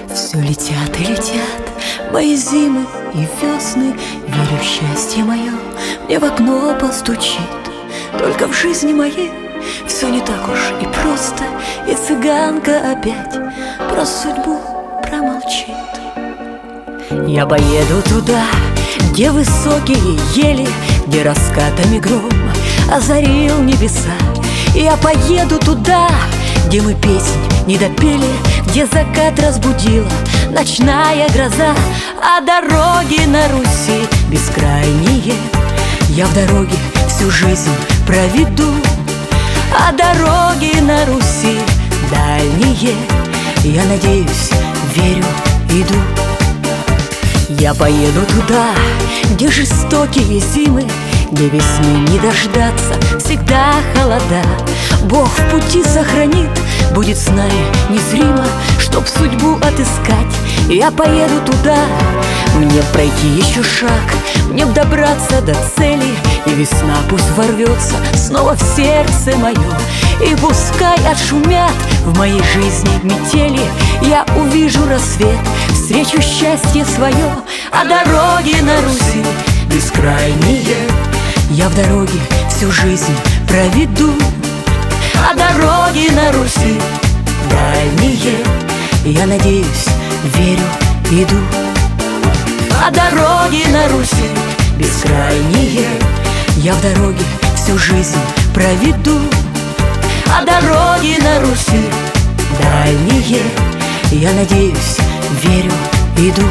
Все летят и летят мои зимы и весны. Верю в счастье мое, мне в окно постучит. Только в жизни моей все не так уж и просто, и цыганка опять про судьбу промолчит. Я поеду туда, где высокие ели, где раскатами гром озарил небеса. Я поеду туда, где мы песнь не допели, где закат разбудила ночная гроза. А дороги на Руси бескрайние я в дороге всю жизнь проведу. А дороги на Руси дальние, я надеюсь, верю, иду. Я поеду туда, где жестокие зимы, где весны не дождаться, всегда холода. Бог в пути сохранит, будет с нами незримо, чтоб судьбу отыскать. Я поеду туда, мне пройти еще шаг, мне добраться до цели. И весна пусть ворвется снова в сердце мое, и пускай отшумят в моей жизни метели. Я увижу рассвет, встречу счастье свое. А дороги на Руси бескрайние я в дороге всю жизнь проведу. А дороги на Руси дальние, я надеюсь, верю, иду. А дороги на Руси бескрайние я в дороге всю жизнь проведу. А дороги на Руси дальние, я надеюсь, верю, иду.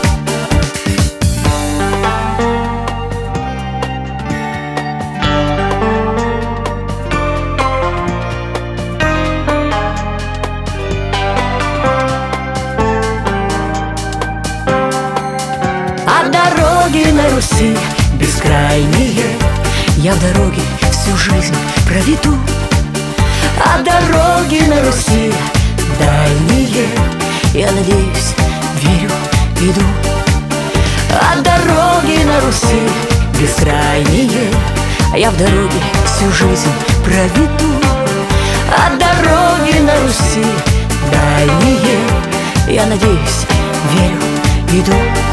А дороги на Руси бескрайние я в дороге всю жизнь проведу. А дороги на Руси дальние, я надеюсь, верю, иду. А дороги на Руси бескрайние я в дороге всю жизнь проведу. А дороги на Руси дальние, я надеюсь, верю, иду.